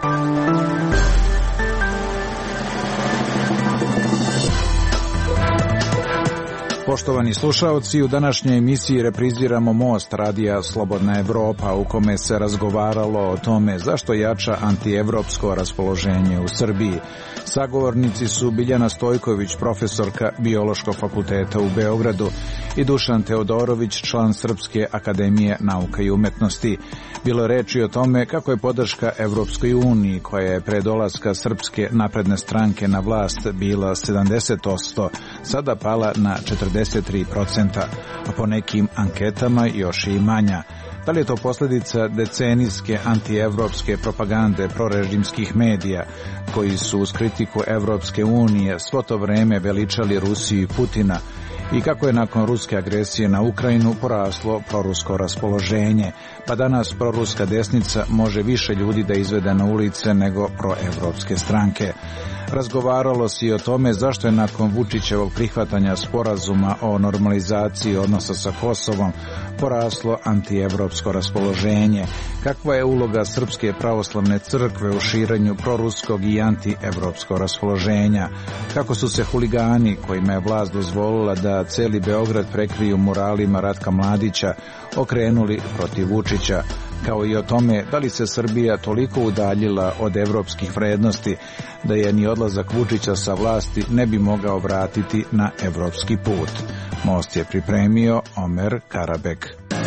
Poštovani slušaoci, u današnjoj emisiji repriziramo Most radija Slobodna Evropa, u kome se razgovaralo o tome zašto jača antievropsko raspoloženje u Srbiji. Sagovornici su Biljana Stojković, profesorka Biološkog fakulteta u Beogradu, i Dušan Teodorović, član Srpske akademije nauka i umetnosti. Bilo je reči o tome kako je podrška Evropskoj uniji, koja je pre dolaska Srpske napredne stranke na vlast bila 70%, sada pala na 43%, a po nekim anketama još i manja. Da li je to posljedica decenijske antievropske propagande prorežimskih medija, koji su uz kritiku Evropske unije svo to vreme veličali Rusiju i Putina, i kako je nakon ruske agresije na Ukrajinu poraslo prorusko raspoloženje, pa danas proruska desnica može više ljudi da izvede na ulice nego proevropske stranke. Razgovaralo se i o tome zašto je nakon Vučićevog prihvatanja sporazuma o normalizaciji odnosa sa Kosovom poraslo antievropsko raspoloženje, kakva je uloga Srpske pravoslavne crkve u širenju proruskog i antievropskog raspoloženja, kako su se huligani, kojima je vlast dozvolila da celi Beograd prekriju muralima Ratka Mladića, okrenuli protiv Vučića, kao i o tome da li se Srbija toliko udaljila od evropskih vrednosti da je ni odlazak Vučića sa vlasti ne bi mogao vratiti na evropski put. Most je pripremio Omer Karabek.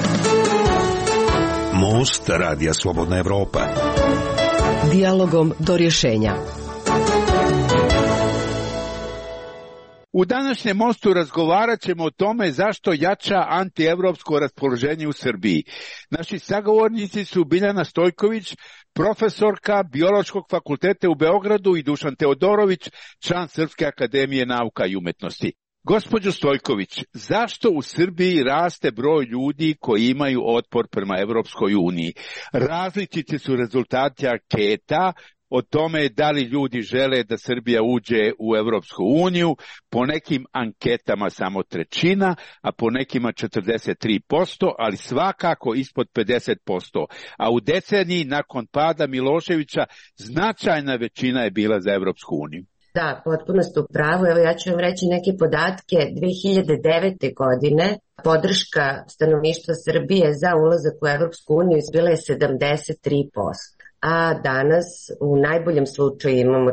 Most radija Slobodna Evropa. Dijalogom do rješenja. U današnjem Mostu razgovarat ćemo o tome zašto jača antievropsko raspoloženje u Srbiji. Naši sagovornici su Biljana Stojković, profesorka Biološkog fakulteta u Beogradu, i Dušan Teodorović, član Srpske akademije nauka i umetnosti. Gospođo Stojković, zašto u Srbiji raste broj ljudi koji imaju otpor prema Evropskoj uniji? Različiti su rezultati anketa o tome da li ljudi žele da Srbija uđe u Evropsku uniju, po nekim anketama samo trećina, a po nekima 43%, ali svakako ispod 50%. A u deceniji nakon pada Miloševića značajna većina je bila za Evropsku uniju. Da, potpuno ste u pravu. Evo ja ću vam reći neke podatke. 2009. godine podrška stanovništva Srbije za ulazak u Evropsku uniju bila je 73%. A danas u najboljem slučaju imamo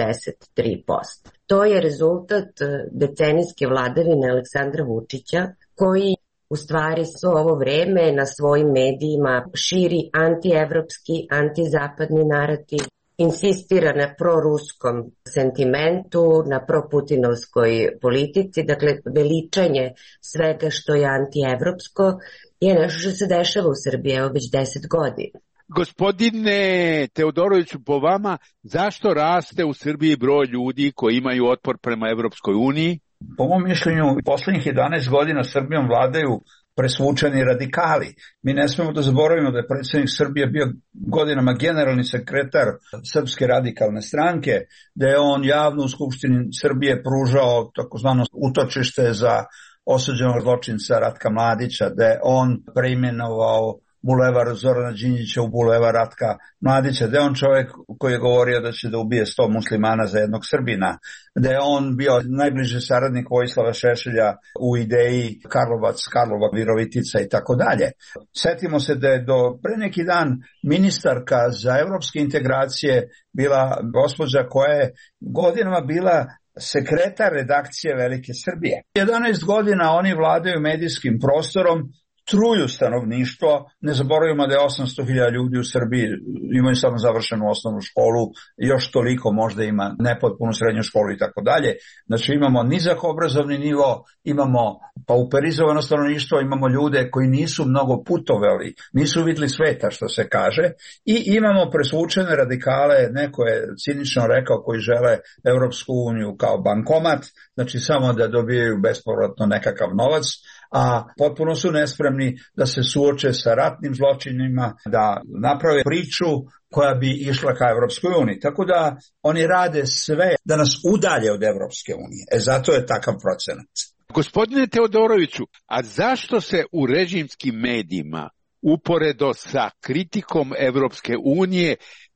43%. To je rezultat decenijske vladavine Aleksandra Vučića, koji u stvari svo ovo vreme na svojim medijima širi antievropski, antizapadni narativ, insistira na proruskom sentimentu, na proputinovskoj politici, dakle veličanje svega što je antievropsko je nešto što se dešava u Srbiji evo već 10 godina. Gospodine Teodoroviću, po vama, zašto raste u Srbiji broj ljudi koji imaju otpor prema Evropskoj uniji? Po mom mišljenju, poslednjih 11 godina Srbijom vladaju presvučeni radikali. Mi ne smemo da zaboravimo da je predsjednik Srbije bio godinama generalni sekretar Srpske radikalne stranke, da je on javno u Skupštini Srbije pružao takozvano utočište za osuđenog zločinca Ratka Mladića, da je on preimenovao bulevar Zorana Đinđića u bulevar Ratka Mladića, da je on čovjek koji je govorio da će da ubije 100 muslimana za jednog Srbina, da je on bio najbliži saradnik Vojislava Šešelja u ideji Karlovac, Karlova, Virovitica i tako dalje. Setimo se da je do pre neki dan ministarka za evropske integracije bila gospođa koja je godinama bila sekretar redakcije Velike Srbije. 11 godina oni vladaju medijskim prostorom, truju stanovništvo, ne zaboravimo da je 800.000 ljudi u Srbiji, imaju samo završenu osnovnu školu, još toliko možda ima nepotpunu srednju školu i tako dalje. Znači imamo nizak obrazovni nivo, imamo pauperizovano stanovništvo, imamo ljude koji nisu mnogo putovali, nisu vidjeli sveta što se kaže, i imamo presvučene radikale, neko je cinično rekao, koji žele Evropsku uniju kao bankomat, znači samo da dobijaju bespovratno nekakav novac, a potpuno su nespremni da se suoče sa ratnim zločinima, da naprave priču koja bi išla ka Evropskoj uniji. Tako da oni rade sve da nas udalje od Evropske unije. Zato je takav procenat. Gospodine Teodoroviću, a zašto se u režimskim medijima uporedo sa kritikom Evropske unije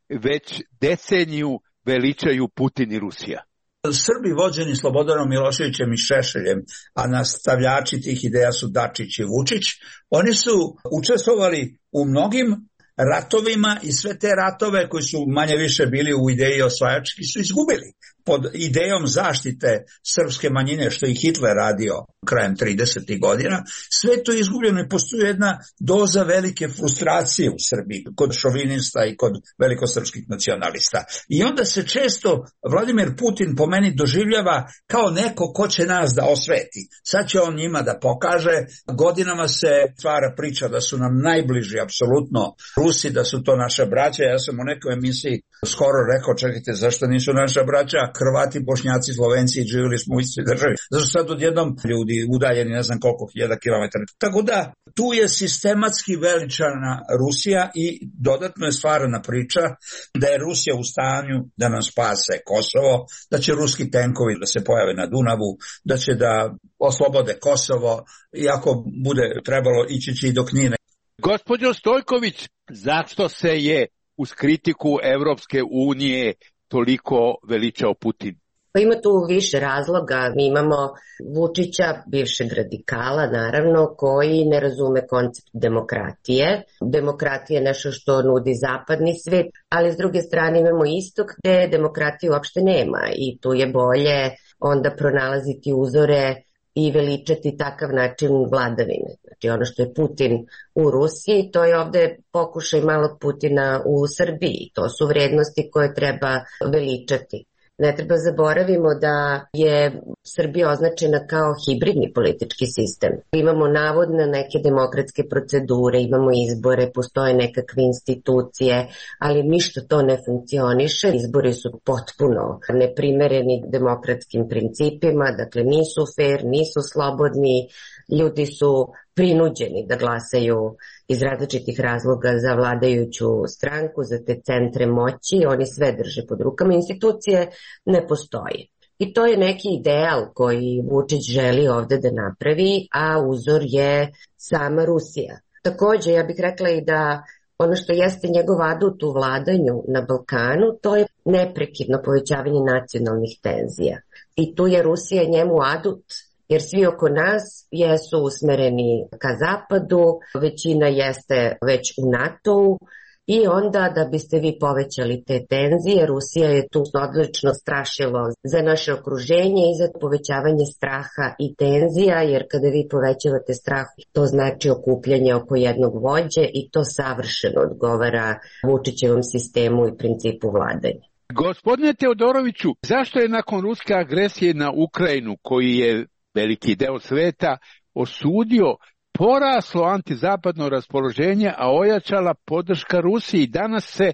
već deceniju veličaju Putin i Rusija. Srbi vođeni Slobodanom Miloševićem i Šešeljem, a nastavljači tih ideja su Dačić i Vučić, oni su učestvovali u mnogim ratovima i sve te ratove koji su manje više bili u ideji osvajački su izgubili. Pod idejom zaštite srpske manjine, što je Hitler radio krajem 30. godina, sve to je izgubljeno i postoji jedna doza velike frustracije u Srbiji kod šovinista i kod velikosrpskih nacionalista. I onda se često Vladimir Putin po meni doživljava kao neko ko će nas da osveti. Sad će on njima da pokaže. Godinama se stvara priča da su nam najbliži apsolutno Rusi, da su to naša braća. Ja sam u nekoj emisiji skoro rekao, čekajte, zašto nisu naša braća Hrvati, Bošnjaci, Slovenci i živjeli smo u istoj državi? Zašto sad odjednom ljudi udaljeni ne znam koliko hiljada kilometara? Tako da tu je sistematski veličana Rusija i dodatno je stvarana priča da je Rusija u stanju da nam spase Kosovo, da će ruski tenkovi da se pojave na Dunavu, da će da oslobode Kosovo, iako bude trebalo ići će i do Knine. Gospođo Stojković, zašto se je uz kritiku Evropske unije toliko veličao Putin? Ima tu više razloga. Mi imamo Vučića, bivšeg radikala, naravno, koji ne razume koncept demokratije. Demokratija je nešto što nudi zapadni svet, ali s druge strane imamo istok gde demokratije uopšte nema i tu je bolje onda pronalaziti uzore i veličati takav način vladavine. Znači ono što je Putin u Rusiji, to je ovde pokušaj malog Putina u Srbiji. To su vrednosti koje treba veličati. Ne treba zaboravimo da je Srbija označena kao hibridni politički sistem. Imamo navodne neke demokratske procedure, imamo izbore, postoje nekakve institucije, ali ništa to ne funkcioniše. Izbori su potpuno neprimereni demokratskim principima, dakle nisu fair, nisu slobodni, ljudi su prinuđeni da glasaju iz različitih razloga za vladajuću stranku, za te centre moći, oni sve drže pod rukama, institucije ne postoje. I to je neki ideal koji Vučić želi ovde da napravi, a uzor je sama Rusija. Takođe, ja bih rekla i da ono što jeste njegov adut u vladanju na Balkanu, to je neprekidno povećavanje nacionalnih tenzija. I tu je Rusija njemu adut, jer svi oko nas jesu usmereni ka zapadu, većina jeste već u NATO-u i onda da biste vi povećali te tenzije, Rusija je tu odlično strašilo za naše okruženje i za povećavanje straha i tenzija, jer kada vi povećavate strah, to znači okupljanje oko jednog vođe i to savršeno odgovara Vučićevom sistemu i principu vladanja. Gospodine Teodoroviću, zašto je nakon ruske agresije na Ukrajinu, koji je veliki deo sveta osudio, poraslo antizapadno raspoloženje, a ojačala podrška Rusiji? Danas se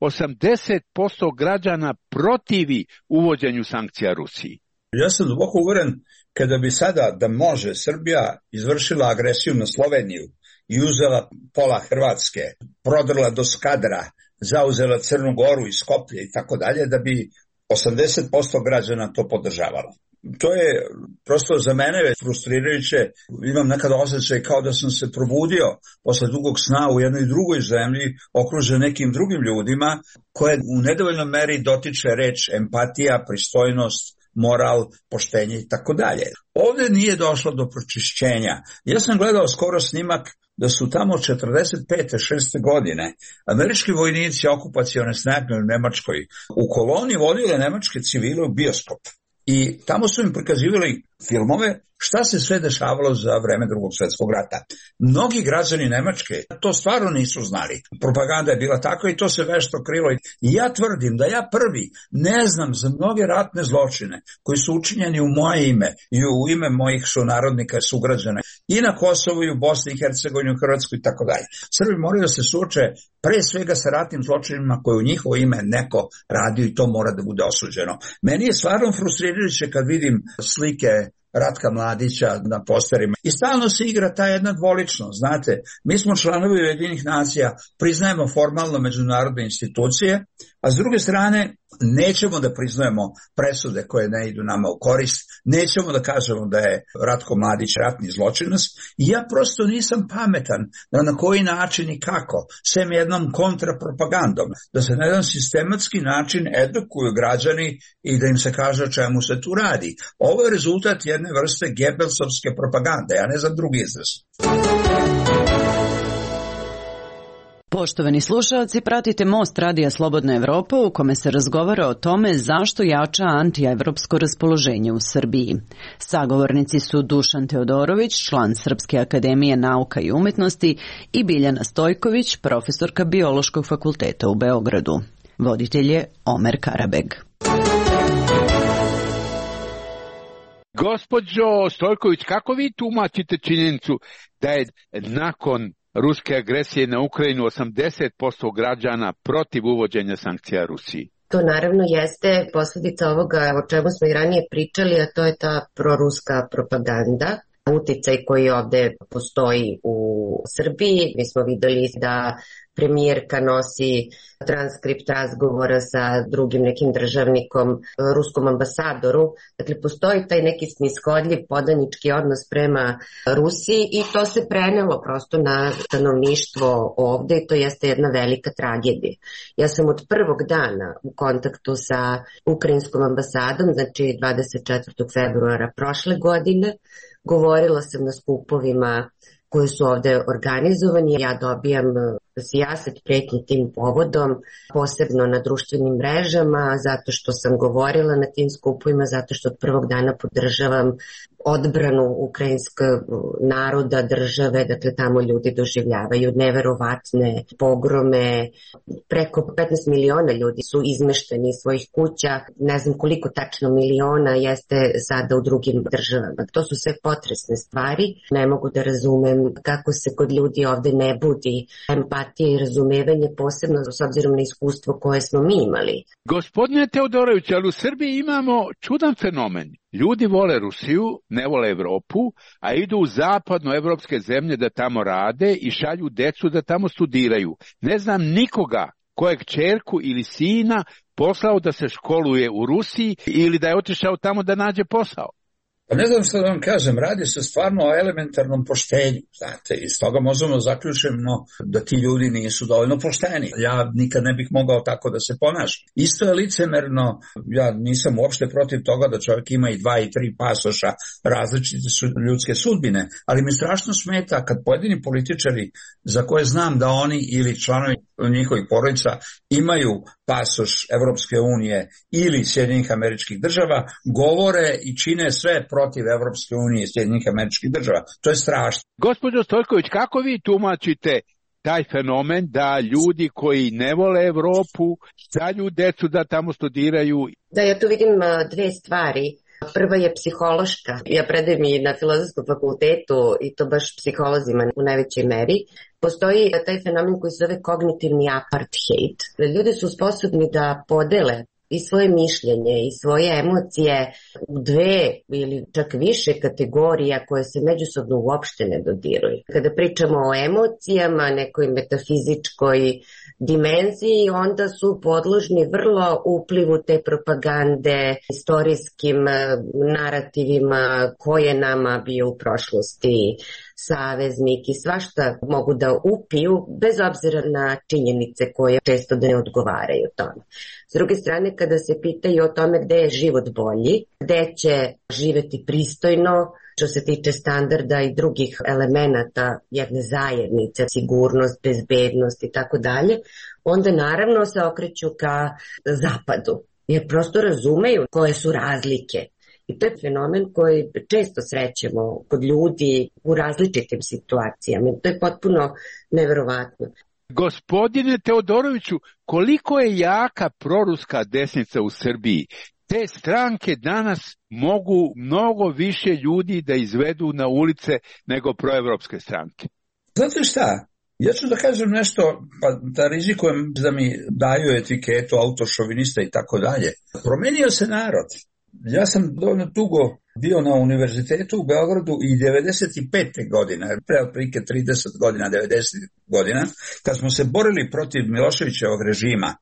80% građana protivi uvođenju sankcija Rusiji. Ja sam duboko uveren kada bi sada da može Srbija izvršila agresiju na Sloveniju i uzela pola Hrvatske, prodrla do Skadra, zauzela Crnu Goru i Skoplje i tako dalje, da bi 80% građana to podržavalo. To je prosto za mene već frustrirajuće. Imam nekada osjećaj kao da sam se probudio posle dugog sna u jednoj drugoj zemlji, okružen nekim drugim ljudima, koje u nedovoljnoj meri dotiče reč empatija, pristojnost, moral, poštenje i tako dalje. Ovde nije došlo do pročišćenja. Ja sam gledao skoro snimak da su tamo 45. 6. godine američki vojnici okupacione snage u Nemačkoj u koloni vodile nemačke civile u bioskop. I tamo su im prikazivali filmove šta se sve dešavalo za vreme Drugog svjetskog rata. Mnogi građani Nemačke to stvarno nisu znali. Propaganda je bila takva i to se vešto krilo. I ja tvrdim da ja prvi ne znam za mnoge ratne zločine koji su učinjeni u moje ime i u ime mojih sunarodnika i sugrađana i na Kosovu i u Bosni i Hercegovini, u Hrvatskoj i tako dalje. Srbi moraju da se suoče pre svega sa ratnim zločinima koje u njihovo ime neko radio i to mora da bude osuđeno. Meni je stvarno frustrirajuće kad vidim slike Ratka Mladića na posterima. I stalno se igra ta jedna dvoličnost, znate. Mi smo članovi Ujedinjenih nacija, priznajemo formalno međunarodne institucije, a s druge strane nećemo da priznajemo presude koje ne idu nama u korist, nećemo da kažemo da je Ratko Mladić ratni zločinac i ja prosto nisam pametan da na koji način i kako, sem jednom kontrapropagandom, da se na jedan sistematski način edukuju građani i da im se kaže o čemu se tu radi. Ovo je rezultat jedne vrste Gebelsovske propagande, ja ne znam drugi izraz. Poštovani slušalci, pratite Most Radija Slobodna Evropa u kome se razgovara o tome zašto jača antievropsko raspoloženje u Srbiji. Sagovornici su Dušan Teodorović, član Srpske akademije nauka i umetnosti, i Biljana Stojković, profesorka Biološkog fakulteta u Beogradu. Voditelj je Omer Karabeg. Gospođo Stojković, kako vi tumačite činjenicu da je nakon ruske agresije na Ukrajinu 80% građana protiv uvođenja sankcija Rusiji? To naravno jeste posljedica ovoga o čemu smo i ranije pričali, a to je ta proruska propaganda, uticaj koji ovde postoji u Srbiji. Mi smo videli da premijerka nosi transkript razgovora sa drugim nekim državnikom, ruskom ambasadoru. Dakle, postoji taj neki snishodljiv podanički odnos prema Rusiji i to se prenelo prosto na stanovništvo ovde i to jeste jedna velika tragedija. Ja sam od prvog dana u kontaktu sa ukrajinskom ambasadom, znači 24. februara prošle godine, govorila sam na skupovima koji su ovde organizovani. Ja dobijam sijaset pretnji tim povodom, posebno na društvenim mrežama, zato što sam govorila na tim skupovima, zato što od prvog dana podržavam odbranu ukrajinskog naroda, države, dakle tamo ljudi doživljavaju neverovatne pogrome, preko 15 miliona ljudi su izmešteni iz svojih kuća, ne znam koliko tačno miliona jeste sada u drugim državama. To su sve potresne stvari, ne mogu da razumem kako se kod ljudi ovde ne budi empatija i razumevanje, posebno s obzirom na iskustvo koje smo mi imali. Gospodine Teodorović, ali u Srbiji imamo čudan fenomen. Ljudi vole Rusiju, ne vole Evropu, a idu u zapadnoevropske zemlje da tamo rade i šalju decu da tamo studiraju. Ne znam nikoga kojeg ćerku ili sina poslao da se školuje u Rusiji ili da je otišao tamo da nađe posao. Pa ne znam što da vam kažem, radi se stvarno o elementarnom poštenju, znate, iz toga možemo zaključimo da ti ljudi nisu dovoljno pošteni. Ja nikad ne bih mogao tako da se ponašam. Isto je licemerno, ja nisam uopšte protiv toga da čovjek ima i 2 i 3 pasoša, različite su ljudske sudbine, ali mi strašno smeta kad pojedini političari za koje znam da oni ili članovi njihovih porodica imaju pasoš Evropske unije ili Sjedinjenih Američkih Država, govore i čine sve protiv Evropske unije i Sjedinjenih Američkih Država. To je strašno. Gospođo Stojković, kako vi tumačite taj fenomen da ljudi koji ne vole Evropu šalju decu da tamo studiraju? Da, ja tu vidim dve stvari. Prva je psihološka. Ja predajem i na Filozofskom fakultetu i to baš psiholozima u najvećoj meri. Postoji taj fenomen koji se zove kognitivni apartheid. Ljudi su sposobni da podele i svoje mišljenje i svoje emocije u 2 ili čak više kategorija koje se međusobno uopšte ne dodiruju. Kada pričamo o emocijama, nekoj metafizičkoj dimenziji, onda su podložni vrlo uplivu te propagande, istorijskim narativima koje nama bio u prošlosti saveznik i svašta mogu da upiju bez obzira na činjenice koje često da ne odgovaraju tome. S druge strane, kada se pitaju o tome gde je život bolji, gde će živeti pristojno, što se tiče standarda i drugih elemenata jedne zajednice, sigurnost, bezbednost i tako dalje, onda naravno se okreću ka zapadu, jer prosto razumeju koje su razlike. I to je fenomen koji često srećemo kod ljudi u različitim situacijama. To je potpuno neverovatno. Gospodine Teodoroviću, koliko je jaka proruska desnica u Srbiji? Te stranke danas mogu mnogo više ljudi da izvedu na ulice nego proevropske stranke. Znate šta? Ja ću da kažem nešto, pa da rizikujem da mi daju etiketu autošovinista i tako dalje. Promenio se narod. Ja sam dovoljno dugo bio na univerzitetu u Beogradu i 95. godine, pre otprilike 30 godina, 90 godina, kad smo se borili protiv Miloševićevog režima,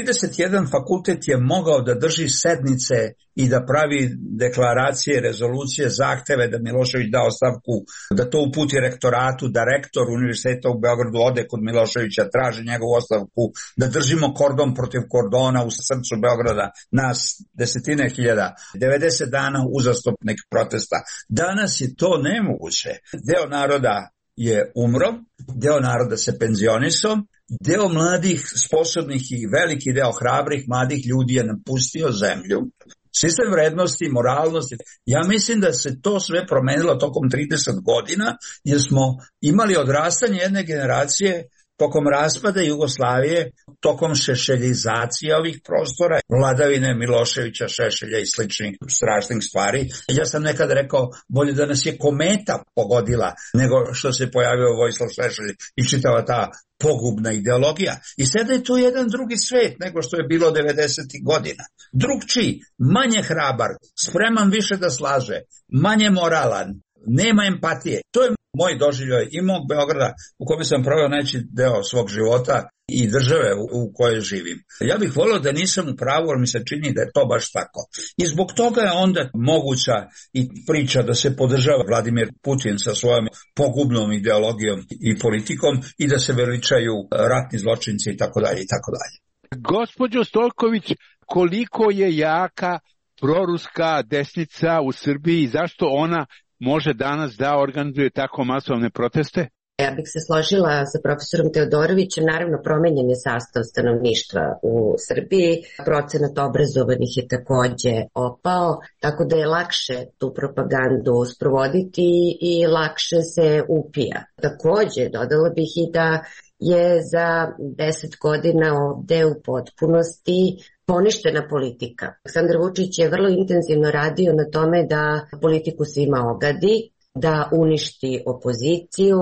31 fakultet je mogao da drži sednice i da pravi deklaracije, rezolucije, zahteve da Milošević da ostavku, da to uputi rektoratu, da rektor univerziteta u Beogradu ode kod Miloševića, traži njegovu ostavku, da držimo kordon protiv kordona u srcu Beograda, nas desetine hiljada, 90 dana uzastopnih protesta. Danas je to nemoguće. Deo naroda je umro, deo naroda se penzionisao, deo mladih, sposobnih i veliki deo hrabrih mladih ljudi je napustio zemlju. Sistem vrednosti, moralnosti, ja mislim da se to sve promenilo tokom 30 godina, jer smo imali odrastanje jedne generacije tokom raspada Jugoslavije, tokom šešeljizacije ovih prostora, vladavine Miloševića, Šešelja i sličnih strašnih stvari. Ja sam nekad rekao, bolje da nas je kometa pogodila nego što se pojavio Vojislav Šešelj i čitava ta pogubna ideologija. I sada je to jedan drugi svet nego što je bilo 90. godina. Drugčiji, manje hrabar, spreman više da slaže, manje moralan, nema empatije. To je moj doživljaj i mog Beograda u kojem sam proveo najveći deo svog života i države u kojoj živim. Ja bih volio da nisam u pravu, jer mi se čini da je to baš tako. I zbog toga je onda moguća i priča da se podržava Vladimir Putin sa svojom pogubnom ideologijom i politikom i da se veličaju ratni zločinci i tako dalje i tako dalje. Gospođo Stojković, koliko je jaka proruska desnica u Srbiji i zašto ona može danas da organizuje tako masovne proteste? Ja bih se složila sa profesorom Teodorovićem, naravno promenjen je sastav stanovništva u Srbiji, procenat obrazovanih je takođe opao, tako da je lakše tu propagandu sprovoditi i lakše se upija. Takođe, dodala bih i da je za 10 godina ovde u potpunosti poništena politika. Aleksandar Vučić je vrlo intenzivno radio na tome da politiku svima ogadi, da uništi opoziciju.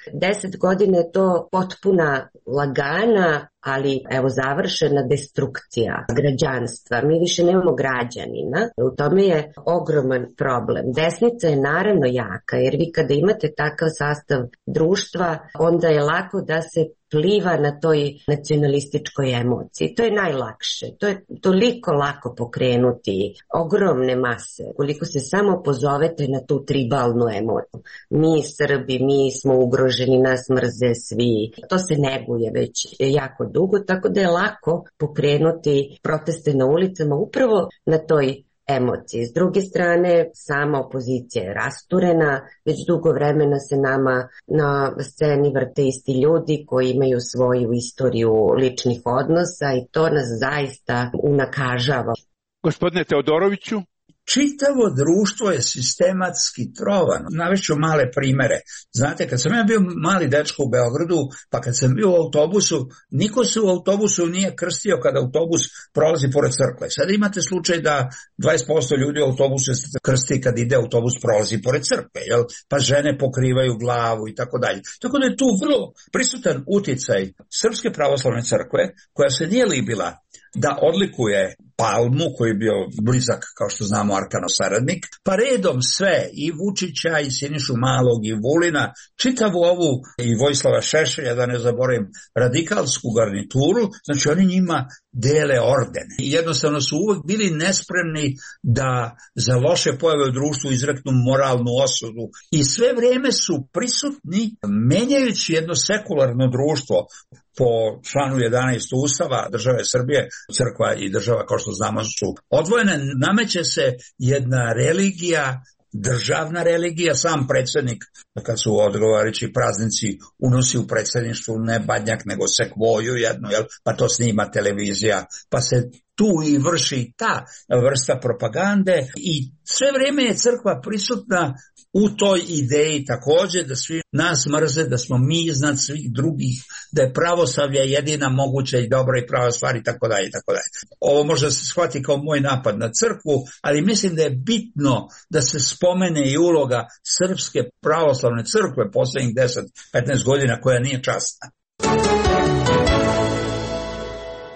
10 godina je to potpuna lagana, ali evo završena destrukcija građanstva. Mi više nemamo građanina. U tome je ogroman problem. Desnica je naravno jaka, jer vi kada imate takav sastav društva, onda je lako da se pliva na toj nacionalističkoj emociji. To je najlakše. To je toliko lako pokrenuti ogromne mase. Koliko se samo pozovete na tu tribalnu emociju. Mi Srbi, mi smo ugroženi, nas mrze svi. To se neguje već jako dugo, tako da je lako pokrenuti proteste na ulicama upravo na toj emociji. S druge strane, sama opozicija je rasturena, već dugo vremena se nama na sceni vrte isti ljudi koji imaju svoju istoriju ličnih odnosa i to nas zaista unakažava. Gospodine Teodoroviću? Čitavo društvo je sistematski trovano. Navešću male primere. Znate, kad sam ja bio mali dečko u Beogradu, pa kad sam bio u autobusu, niko se u autobusu nije krstio kada autobus prolazi pored crkve. Sada imate slučaj da 20% ljudi u autobusu se krsti kad ide autobus prolazi pored crkve, jel? Pa žene pokrivaju glavu i tako dalje. Tako da je tu vrlo prisutan uticaj Srpske pravoslavne crkve, koja se nije libila da odlikuje Palmu, koji je bio blizak, kao što znamo, Arkanov saradnik, pa redom sve, i Vučića, i Sinišu Malog, i Vulina, čitavu ovu, i Vojislava Šešelja, da ne zaboravim, radikalsku garnituru, znači oni njima dele ordene. I jednostavno su uvek bili nespremni da za loše pojave u društvu izreknu moralnu osudu. I sve vreme su prisutni, menjajući jedno sekularno društvo. Po članu 11 Ustava države Srbije, crkva i država, kao što znamo, su odvojene. Nameće se jedna religija, državna religija. Sam predsjednik, kad su odgovarajući praznici, unosi u predsjedništvu ne badnjak, nego sekvoju jednu, jel? Pa to snima televizija, pa se tu i vrši ta vrsta propagande i sve vrijeme je crkva prisutna u toj ideji također da svi nas mrze, da smo mi iznad svih drugih, da je pravoslavlje jedina moguća i dobra i prava stvar i tako dalje i tako dalje. Ovo možda se shvati kao moj napad na crkvu, ali mislim da je bitno da se spomene i uloga Srpske pravoslavne crkve posljednjih 10-15 godina koja nije časna.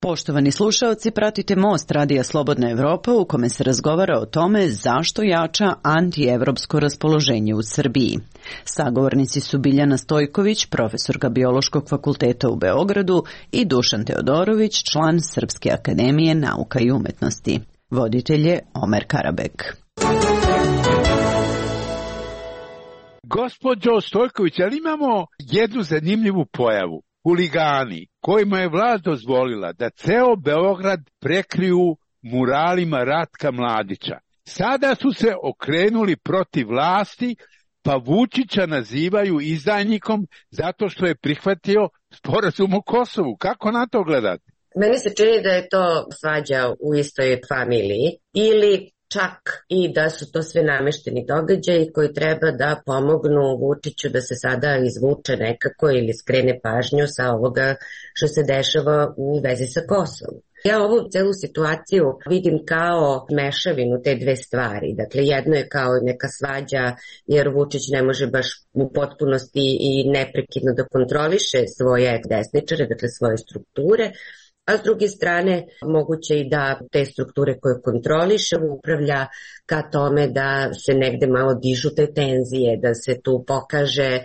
Poštovani slušaoci, pratite Most Radija Slobodna Evropa u kome se razgovara o tome zašto jača antievropsko raspoloženje u Srbiji. Sagovornici su Biljana Stojković, profesorka Biološkog fakulteta u Beogradu, i Dušan Teodorović, član Srpske akademije nauka i umetnosti. Voditelj je Omer Karabek. Gospođo Stojković, ali imamo jednu zanimljivu pojavu. Huligani kojima je vlast dozvolila da ceo Beograd prekriju muralima Ratka Mladića. Sada su se okrenuli protiv vlasti, pa Vučića nazivaju izdajnikom zato što je prihvatio sporazum o Kosovu. Kako na to gledate? Meni se čini da je to svađa u istoj familiji ili čak i da su to sve namešteni događaji koji treba da pomognu Vučiću da se sada izvuče nekako ili skrene pažnju sa ovoga što se dešava u vezi sa Kosovom. Ja ovu celu situaciju vidim kao mešavinu te dve stvari. Dakle, jedno je kao neka svađa jer Vučić ne može baš u potpunosti i neprekidno da kontroliše svoje desničare, dakle svoje strukture, a s druge strane moguće i da te strukture koje kontroliše upravlja ka tome da se negde malo dižu te tenzije, da se tu pokaže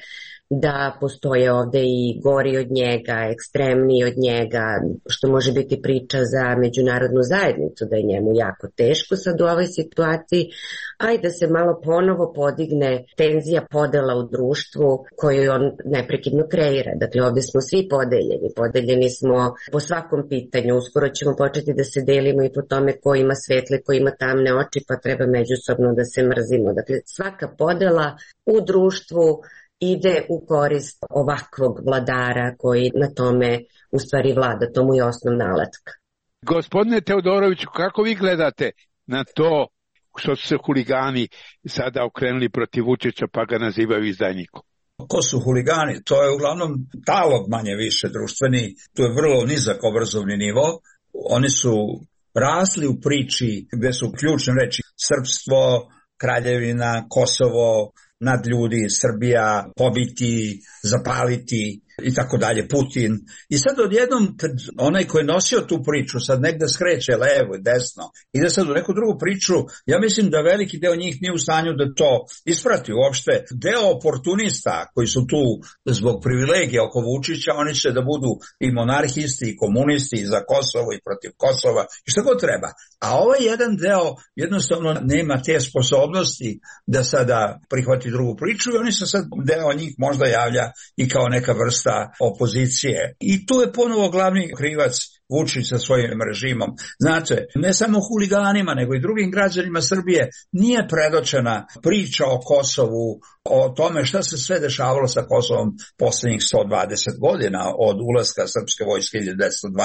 da postoje ovde i gori od njega, ekstremniji od njega, što može biti priča za međunarodnu zajednicu, da je njemu jako teško sad u ovoj situaciji, a i da se malo ponovo podigne tenzija podela u društvu koju on neprekidno kreira. Dakle, ovde smo svi podeljeni smo po svakom pitanju, uskoro ćemo početi da se delimo i po tome ko ima svetle, ko ima tamne oči, pa treba međusobno da se mrzimo. Dakle, svaka podela u društvu ide u korist ovakvog vladara koji na tome u stvari vlada, to mu je osnovna alatka. Gospodine Teodoroviću, kako vi gledate na to što su se huligani sada okrenuli protiv Vučića pa ga nazivaju izdajnikom? Ko su huligani? To je uglavnom talog manje više društveni, to je vrlo nizak obrazovni nivo. Oni su rasli u priči gde su ključne reči srpstvo, kraljevina, Kosovo, nadljudi, Srbija, pobiti, zapaliti i tako dalje, Putin. I sad odjednom, kad onaj koji je nosio tu priču sad negde skreće levo i desno, ide sad u neku drugu priču, ja mislim da veliki deo njih nije u stanju da to isprati uopšte. Deo oportunista koji su tu zbog privilegija oko Vučića, oni će da budu i monarhisti i komunisti i za Kosovo i protiv Kosova i što god treba. A ovaj jedan deo jednostavno nema te sposobnosti da sada prihvati drugu priču i oni se sad, deo njih možda javlja i kao neka vrsta opozicije. I tu je ponovo glavni krivac Vučić sa svojim režimom. Znate, ne samo huliganima, nego i drugim građanima Srbije nije predočena priča o Kosovu, o tome šta se sve dešavalo sa Kosovom poslednjih 120 godina, od ulaska srpske vojske 1912.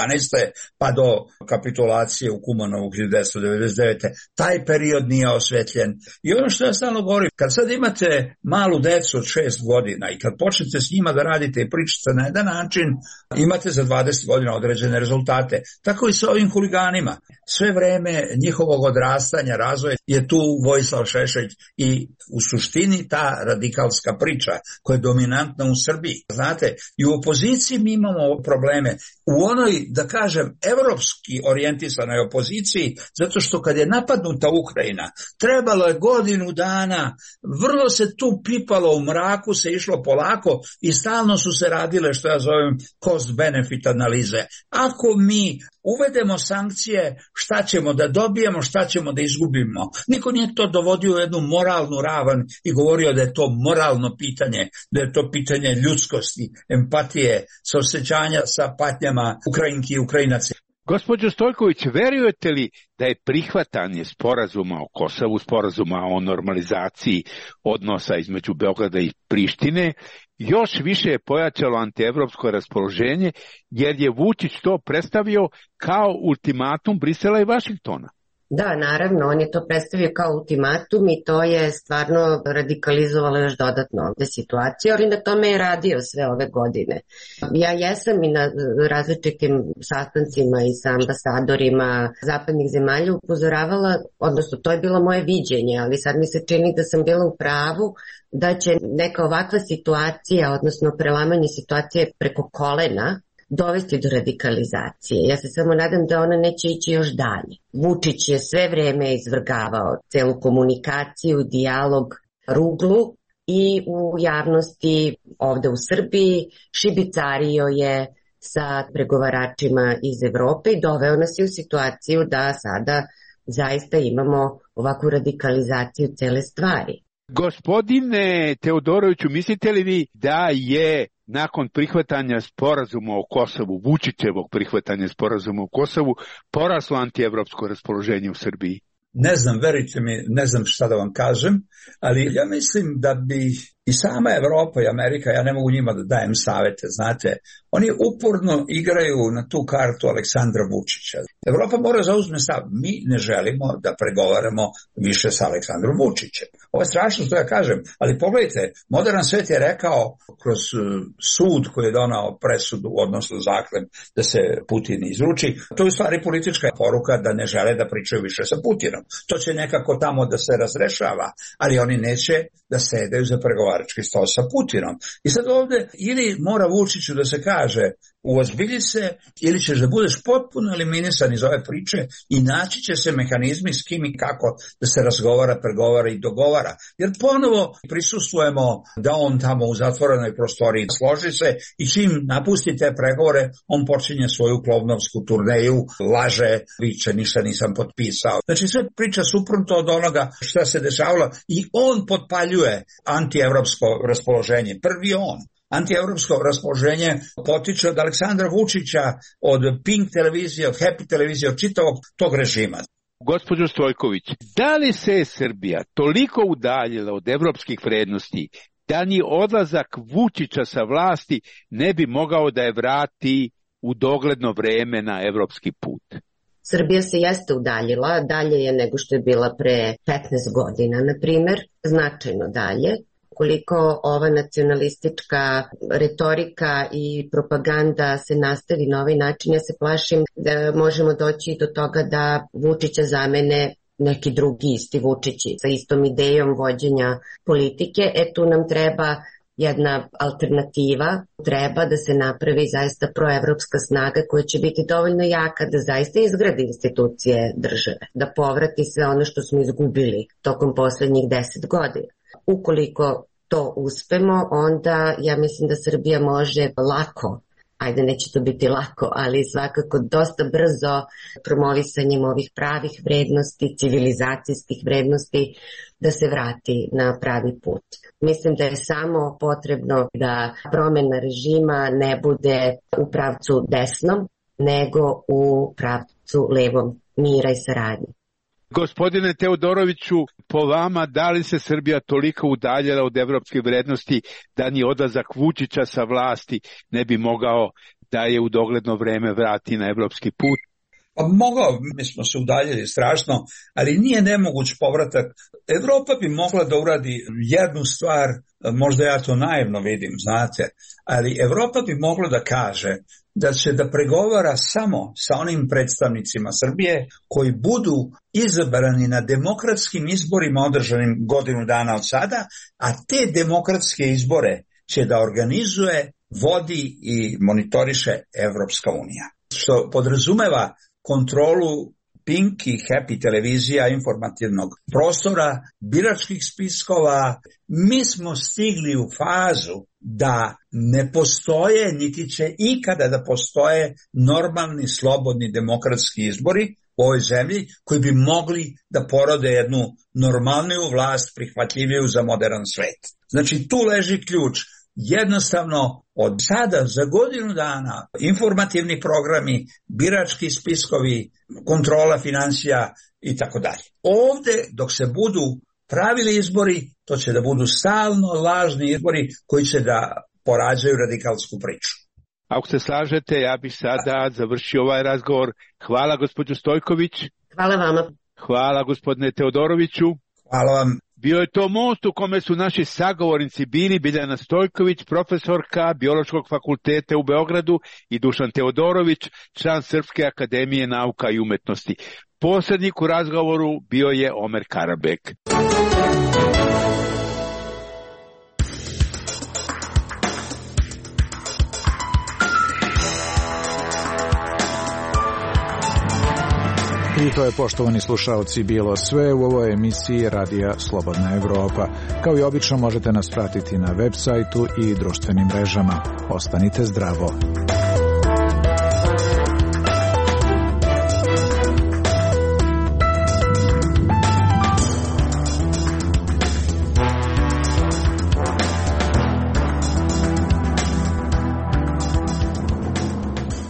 pa do kapitulacije u Kumanovu 1999. Taj period nije osvetljen. I ono što ja stalno govorim, kad sad imate malu decu od 6 godina i kad počnete s njima da radite i pričate na jedan način, imate za 20 godina određene rezultate. Tako i sa ovim huliganima. Sve vreme njihovog odrastanja, razvoja je tu Vojislav Šešelj i u suštini ta radikalska priča koja je dominantna u Srbiji. Znate, i u opoziciji mi imamo probleme. U onoj, da kažem, evropski orijentisanoj opoziciji, zato što kad je napadnuta Ukrajina, trebalo je godinu dana, vrlo se tu pipalo u mraku, se išlo polako i stalno su se radile, što ja zovem, cost-benefit analize. Ako mi uvedemo sankcije, šta ćemo da dobijemo, šta ćemo da izgubimo. Niko nije to dovodio u jednu moralnu ravan i govorio da je to moralno pitanje, da je to pitanje ljudskosti, empatije, saosećanja sa patnjama Ukrajinki i Ukrajinaca. Gospođo Stojković, verujete li da je prihvatanje sporazuma o Kosovu, sporazuma o normalizaciji odnosa između Beograda i Prištine, još više je pojačalo antievropsko raspoloženje, jer je Vučić to predstavio kao ultimatum Brisela i Vašingtona? Da, naravno, on je to predstavio kao ultimatum i to je stvarno radikalizovalo još dodatno ovde situaciju, ali na tome je radio sve ove godine. Ja jesam i na različitim sastancima i sa ambasadorima zapadnih zemalja upozoravala, odnosno to je bilo moje viđenje, ali sad mi se čini da sam bila u pravu da će neka ovakva situacija, odnosno prelamanje situacije preko kolena, dovesti do radikalizacije. Ja se samo nadam da ona neće ići još dalje. Vučić je sve vreme izvrgavao celu komunikaciju, dijalog, ruglu i u javnosti ovde u Srbiji šibicario je sa pregovaračima iz Evrope i doveo nas je u situaciju da sada zaista imamo ovakvu radikalizaciju cele stvari. Gospodine Teodoroviću, mislite li vi da je nakon prihvatanja sporazuma o Kosovu, Vučićevog prihvatanja sporazuma o Kosovu, poraslo antievropsko raspoloženje u Srbiji? Ne znam, verujte mi, ne znam šta da vam kažem, ali ja mislim da bi i sama Evropa i Amerika, ja ne mogu njima da dajem savete, znate, oni uporno igraju na tu kartu Aleksandra Vučića. Evropa mora zauzme stav, mi ne želimo da pregovaramo više sa Aleksandrom Vučićem. Ovo je strašno što ja kažem, ali pogledajte, modern svet je rekao kroz sud koji je donao presudu, odnosno zaklep da se Putin izruči, to je u stvari politička poruka da ne žele da pričaju više sa Putinom. To će nekako tamo da se razrešava, ali oni neće da sedaju za pregovarački stol sa Putinom. I sad ovde ili mora Vučiću da se kaže uozbilji se ili ćeš da budeš potpuno eliminisan iz ove priče i naći će se mehanizmi s kim i kako da se razgovara, pregovara i dogovara. Jer ponovo prisustvujemo da on tamo u zatvorenoj prostoriji složi se i čim napusti te pregovore, on počinje svoju klovnovsku turneju, laže, viče, ništa nisam potpisao. Znači sve priča suprotno od onoga šta se dešavalo i on potpaljuje antievropsko raspoloženje. Prvi on. Antievropsko raspoloženje potiče od Aleksandra Vučića, od Pink televizije, od Happy televizije, od čitavog tog režima. Gospođo Stojković, da li se Srbija toliko udaljila od evropskih vrednosti da ni odlazak Vučića sa vlasti ne bi mogao da je vrati u dogledno vreme na evropski put? Srbija se jeste udaljila, dalje je nego što je bila pre 15 godina, na primer, značajno dalje. Koliko ova nacionalistička retorika i propaganda se nastavi na ovaj način, ja se plašim da možemo doći do toga da Vučića zamene neki drugi isti Vučići sa istom idejom vođenja politike. Tu nam treba jedna alternativa, treba da se napravi zaista proevropska snaga koja će biti dovoljno jaka da zaista izgradi institucije države, da povrati sve ono što smo izgubili tokom poslednjih 10 godina. Ukoliko to uspemo, onda ja mislim da Srbija može lako, ajde neće to biti lako, ali svakako dosta brzo promovisanjem ovih pravih vrednosti, civilizacijskih vrednosti, da se vrati na pravi put. Mislim da je samo potrebno da promena režima ne bude u pravcu desnom, nego u pravcu levom mira i saradnje. Gospodine Teodoroviću, po vama, da li se Srbija toliko udaljila od evropske vrednosti da ni odlazak Vučića sa vlasti ne bi mogao da je u dogledno vreme vrati na evropski put? Pa mogao, mi smo se udaljili strašno, ali nije nemoguć povratak. Evropa bi mogla da uradi jednu stvar, možda ja to naivno vidim, znate, ali Evropa bi mogla da kaže da će da pregovara samo sa onim predstavnicima Srbije koji budu izabrani na demokratskim izborima održanim godinu dana od sada, a te demokratske izbore će da organizuje, vodi i monitoriše Evropska unija. Što podrazumeva kontrolu Pink i Happy televizija, informativnog prostora, biračkih spiskova. Mi smo stigli u fazu da ne postoje, niti će ikada da postoje normalni, slobodni demokratski izbori u ovoj zemlji koji bi mogli da porode jednu normalniju vlast prihvatljiviju za modern svet. Znači tu leži ključ. Jednostavno od sada za godinu dana informativni programi, birački spiskovi, kontrola financija i tako dalje. Ovde dok se budu pravili izbori, to će da budu stalno lažni izbori koji će da porađaju radikalsku priču. Ako se slažete, ja bih sada završio ovaj razgovor. Hvala gospođo Stojković. Hvala vama. Hvala gospodine Teodoroviću. Hvala vam. Bio je to most u kome su naši sagovornici bili Biljana Stojković, profesorka Biološkog fakulteta u Beogradu, i Dušan Teodorović, član Srpske akademije nauka i umetnosti. Posrednik u razgovoru bio je Omer Karabek. I to je, poštovani slušaoci, bilo sve u ovoj emisiji Radija Slobodna Evropa. Kao i obično možete nas pratiti na web sajtu i društvenim mrežama. Ostanite zdravo.